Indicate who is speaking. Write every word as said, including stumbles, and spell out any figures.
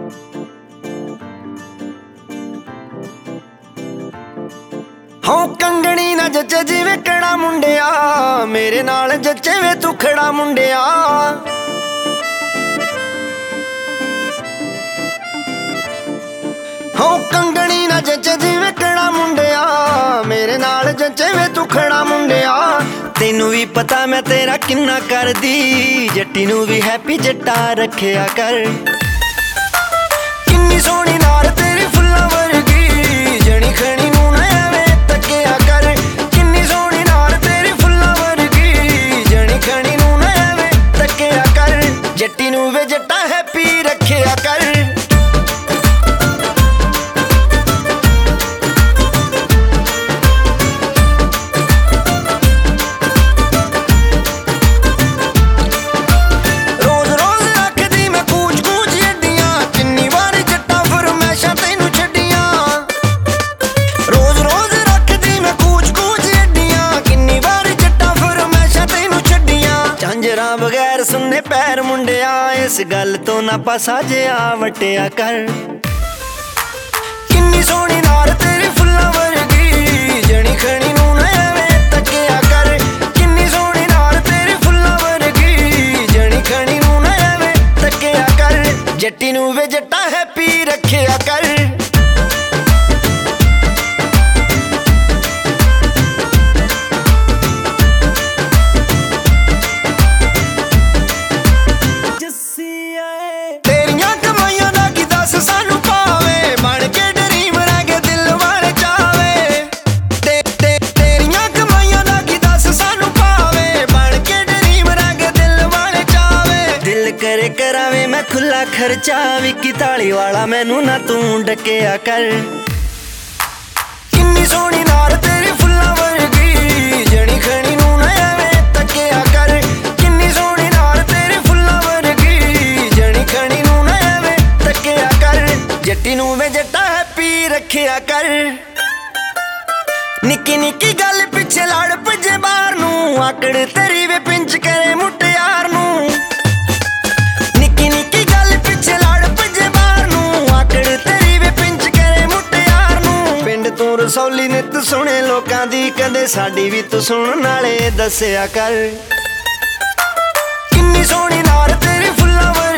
Speaker 1: हाँ कंगनी ना जचे जिवें कड़ा मुंडिया, मेरे नाल जचे वे तू खड़ा मुंडिया। हाँ कंगनी ना जचे जिवें कड़ा मुंडिया, मेरे नाल जचे वे तू खड़ा मुंडिया। तेनू भी पता मैं तेरा किन्ना कर दी, जट्टी नू भी हैप्पी जट्टा रखिया कर। किन्नी सोहनी नार तेरी फुल्लां वर्गी, जनी खनी नू ना एवें तकिया कर। किन्नी सोहनी नार तेरी फुल्लां वर्गी, जनी खनी नू ना एवें तकिया कर। जट्टी नू वे जट्टा हैप्पी रखिया कर। बगैर सुनने पैर मुंडिया, इस गल तो ना पासा जिहा वटिया कर। किन्नी सोहनी नार तेरी फुल्लां वर्गी, जनी खनी नू ना एवें तकिया कर। किन्नी सोहनी नार तेरी फुल्लां वर्गी, जनी खनी नू ना एवें तकिया कर। जट्टी नू वे जट्टा हैप्पी रखिया कर। सानू पावे बन के ड्रीम रह गए दिल वाले चावे। ते, ते, तेरियां कमाइयां दा की दस सानू पावे, बन के ड्रीम रह गए दिल वाले चावे। दिल करे करावे मैं खुला खर्चा, विकी ताली वाला मैनू ना तू डकिया कर। किन्नी सोहनी नार तेरी फुल्लां वर्गी, जनी खनी नू ना एवें तकिया कर। किन्नी सोहनी नार तेरी फुल्लां वर्गी, जनी खनी नू ना एवें तकिया कर। जट्टी नू वे जट्टा हैप्पी रखिया कर। निक्की निक्की गल पिछे लड़ भजे बाहर नू, आकड़ तेरी वे पिंच करे मुटियार नू। निक्की निक्की गल पिछे लड़ भजे बाहर नू, आकड़ तेरी वे पिंच करे मुटियार नू। पिंड तू रसौली नित सुने लोकां दी, कदे साडी भी तू सुन नाले दसिया कर। किन्नी सोहनी नार तेरी फुल्लां